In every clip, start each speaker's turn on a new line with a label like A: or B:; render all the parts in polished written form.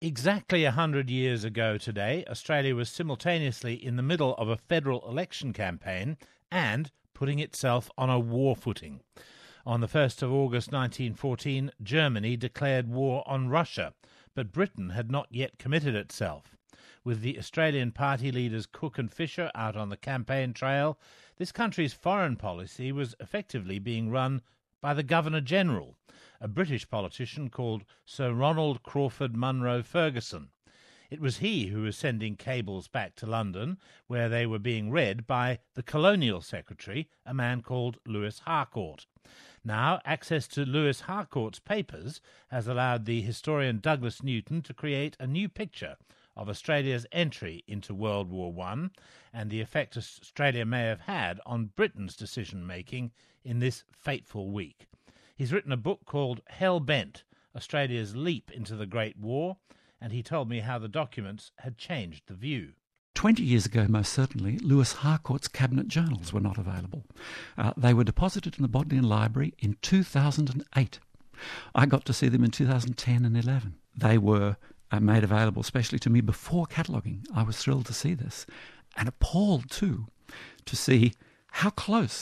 A: Exactly 100 years ago today, Australia was simultaneously in the middle of a federal election campaign and putting itself on a war footing. On the 1st of August 1914, Germany declared war on Russia, but Britain had not yet committed itself. With the Australian party leaders Cook and Fisher out on the campaign trail, this country's foreign policy was effectively being run by the Governor-General, a British politician called Sir Ronald Crawford Munro Ferguson. It was he who was sending cables back to London, where they were being read by the Colonial Secretary, a man called Lewis Harcourt. Now, access to Lewis Harcourt's papers has allowed the historian Douglas Newton to create a new picture of Australia's entry into World War I and the effect Australia may have had on Britain's decision-making in this fateful week. He's written a book called Hell-Bent, Australia's Leap into the Great War, and he told me how the documents had changed the view.
B: 20 years ago, most certainly, Lewis Harcourt's cabinet journals were not available. They were deposited in the Bodleian Library in 2008. I got to see them in 2010 and 11. They were made available especially to me before cataloguing. I was thrilled to see this, and appalled too to see how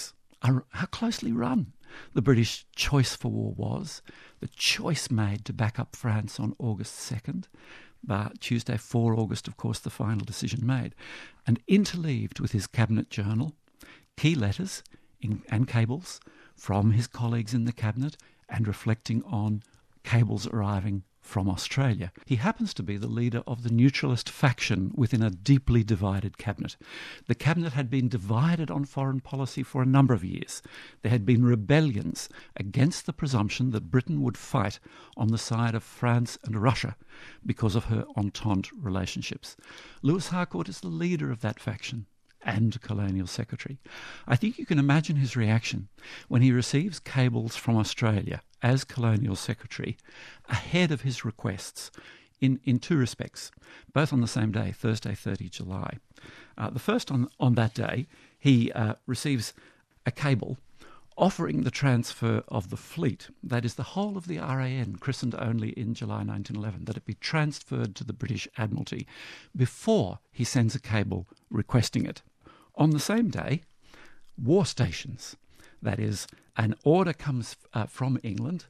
B: closely run the British choice for war was, the choice made to back up France on August 2nd, but Tuesday 4 August, of course, the final decision made, and interleaved with his cabinet journal key letters and cables from his colleagues in the cabinet and reflecting on cables arriving from Australia. He happens to be the leader of the neutralist faction within a deeply divided cabinet. The cabinet had been divided on foreign policy for a number of years. There had been rebellions against the presumption that Britain would fight on the side of France and Russia because of her Entente relationships. Lewis Harcourt is the leader of that faction and Colonial Secretary. I think you can imagine his reaction when he receives cables from Australia as Colonial Secretary ahead of his requests in two respects, both on the same day, Thursday, 30 July. The first, on that day, he receives a cable offering the transfer of the fleet, that is the whole of the RAN, christened only in July 1911, that it be transferred to the British Admiralty before he sends a cable requesting it. On the same day, war stations, that is, an order comes from England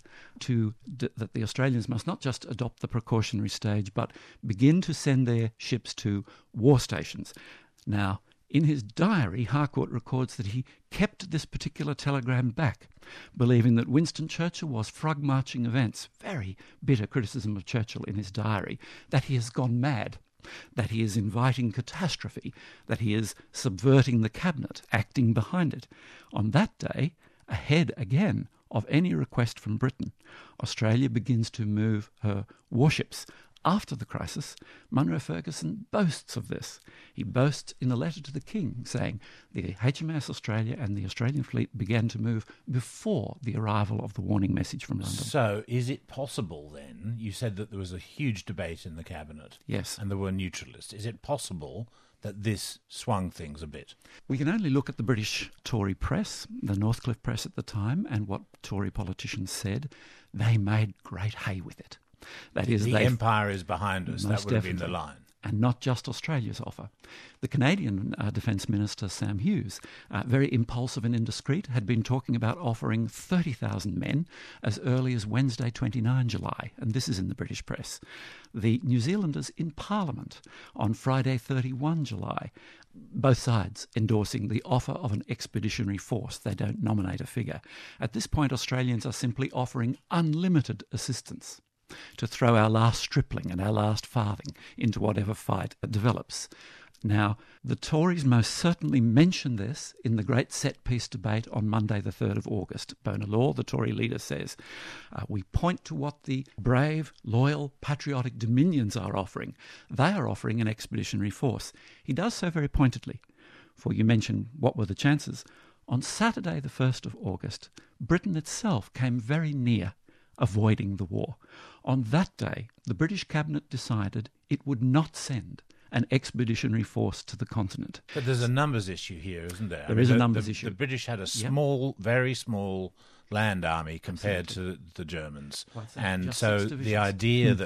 B: that the Australians must not just adopt the precautionary stage, but begin to send their ships to war stations. Now, in his diary, Harcourt records that he kept this particular telegram back, believing that Winston Churchill was frog-marching events, very bitter criticism of Churchill in his diary, that he has gone mad, that he is inviting catastrophe, that he is subverting the cabinet, acting behind it. On that day, ahead again of any request from Britain, Australia begins to move her warships. After the crisis, Munro Ferguson boasts of this. He boasts in a letter to the King, saying the HMAS Australia and the Australian fleet began to move before the arrival of the warning message from London.
A: So is it possible then, you said that there was a huge debate in the cabinet.
B: Yes.
A: And there were neutralists. Is it possible that this swung things a bit?
B: We can only look at the British Tory press, the Northcliffe press at the time, and what Tory politicians said. They made great hay with it. That is,
A: the empire is behind us. That would have been the line.
B: And not just Australia's offer. The Canadian Defence Minister, Sam Hughes, very impulsive and indiscreet, had been talking about offering 30,000 men as early as Wednesday, 29 July, and this is in the British press. The New Zealanders in Parliament on Friday, 31 July, both sides endorsing the offer of an expeditionary force. They don't nominate a figure. At this point, Australians are simply offering unlimited assistance to throw our last stripling and our last farthing into whatever fight develops. Now, the Tories most certainly mention this in the great set-piece debate on Monday the 3rd of August. Bonar Law, the Tory leader, says, we point to what the brave, loyal, patriotic Dominions are offering. They are offering an expeditionary force. He does so very pointedly, for you mentioned what were the chances. On Saturday the 1st of August, Britain itself came very near avoiding the war. On that day, the British cabinet decided it would not send an expeditionary force to the continent.
A: But there's a numbers issue here, isn't there?
B: There is a numbers issue.
A: The British had a small, very small land army compared to the Germans. And so the idea that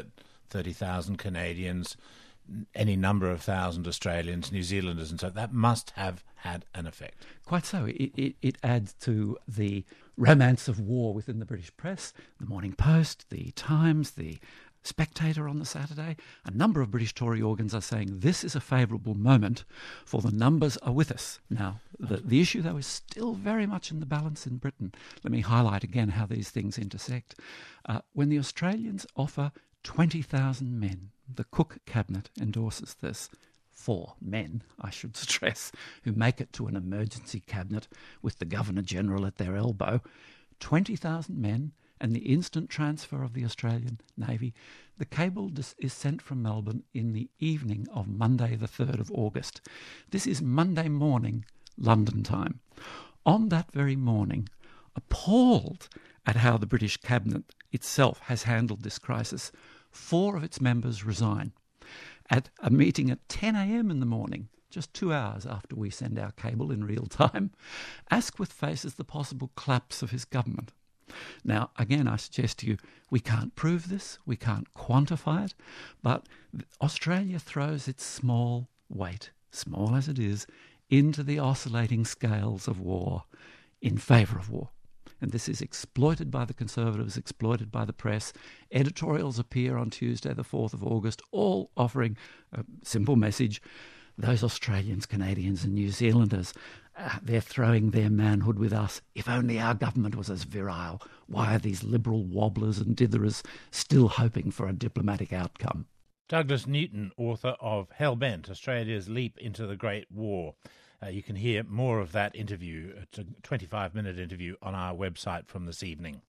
A: 30,000 Canadians, any number of thousand Australians, New Zealanders, and so that must have had an effect.
B: Quite so. It adds to the romance of war within the British press. The Morning Post, the Times, the Spectator on the Saturday. A number of British Tory organs are saying this is a favourable moment, for the numbers are with us. Now, the issue, though, is still very much in the balance in Britain. Let me highlight again how these things intersect. When the Australians offer 20,000 men, the Cook Cabinet endorses this. 4 men, I should stress, who make it to an emergency cabinet with the Governor-General at their elbow. 20,000 men and the instant transfer of the Australian Navy. The cable is sent from Melbourne in the evening of Monday the 3rd of August. This is Monday morning, London time. On that very morning, appalled at how the British Cabinet itself has handled this crisis, 4 of its members resign. At a meeting at 10 a.m. in the morning, just 2 hours after we send our cable in real time, Asquith faces the possible collapse of his government. Now, again, I suggest to you, we can't prove this, we can't quantify it, but Australia throws its small weight, small as it is, into the oscillating scales of war in favour of war. And this is exploited by the Conservatives, exploited by the press. Editorials appear on Tuesday, the 4th of August, all offering a simple message. Those Australians, Canadians and New Zealanders, they're throwing their manhood with us. If only our government was as virile. Why are these liberal wobblers and ditherers still hoping for a diplomatic outcome?
A: Douglas Newton, author of Hellbent, Australia's Leap into the Great War. You can hear more of that interview. It's a 25-minute interview on our website from this evening.